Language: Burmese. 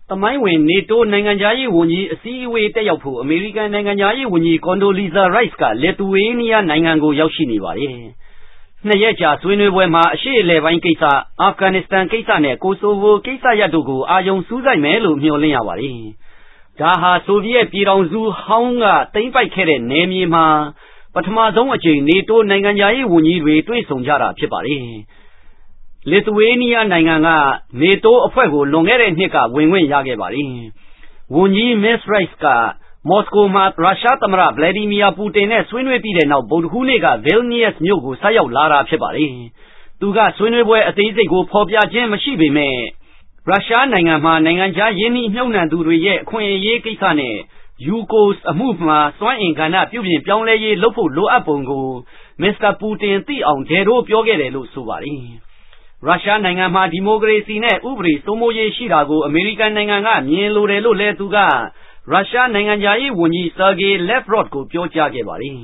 သမိုင်းဝင်နေတိုးနိုင်ငံခြားရေးဝန်ကြီးအစည်းအဝေးတက်ရောက်ဖို့အမေရိကန်နိုင်ငံခြားရေးဝန်ကြီး Condoleezza Rice ကလစ်သူယေးနီးယားနိုင်ငံကိုရောက်ရှိနေပါတယ်။နှစ်ရက်ကြာဆွေးနွေးပွဲမှာအရှေ့အလယ်ပိုင်းကိစ္စ၊အာဖဂန်နစ္စတန်ကိစ္စနဲ့ကိုဆိုဗိုကိစ္စရပ်တို့ကိုအာရုံစူးစိုက်မယ်လို့မျှော်လင့်ရပါတယ်။ဒါဟာဆိုဗီယက်ပြည်ထောင်စုဟောင်းကသိမ်းပိုက်ခဲ့တဲ့နယ်မြေမှာပထမဆုံးအကြိမ်နေတိုးနိုင်ငံခြားရေးဝန်ကြီးတွေတွေ့ဆုံကြတာဖြစ်ပါတယ်။လစ်သူယေးနီးယားနိုင်ငံကနေတိုးအဖွဲ့ကိုလွန်ခဲ့တဲ့နှစ်ကဝင်ခွင့်ရခဲ့ပါတယ်။ဝန်ကြီး Ms. Rice ကမော်စကိုမှာရုရှားသမ္မတဗလာဒီမီယာပူတင်နဲ့ဆွေးနွေးပြီးတဲ့နောက်ဗုဒ္ဓဟူးနေ့က Vilnius မြို့ကိုဆိုက်ရောက်လာတာဖြစ်ပါတယ်။သူကဆွေးနွေးပွဲအသေးစိတ်ကိုဖော်ပြခြင်းမရှိပေမဲ့ရုရှားနိုင်ငံမှာနိုင်ငံခြားယင်းနှိမ့်မြုပ်နှံသူတွေရဲ့အခွင့်အရေးကိစ္စနဲ့ယူကိုအမှုမှာစွမ်းအင်ကဏ္ဍပြုပြင်ပြောင်းလဲရေးလုပ်ဖို့လိုအပ်ပုံကိုမစ္စတာပူတင်သိအောင်ဒဲတို့ပြောခဲ့တယ်လို့ဆိုပါတယ်။ရုရှားနိုင်ငံမှာဒီမိုကရေစီနဲ့ဥပဒေစိုးမိုးရေးရှိတာကိုအမေရိကန်နိုင်ငံကမြင်လိုတယ်လို့လည်းသူကရုရှားနိုင်ငံခြားရေးဝန်ကြီး Sergey Lavrov ကိုပြောကြားခဲ့ပါတယ်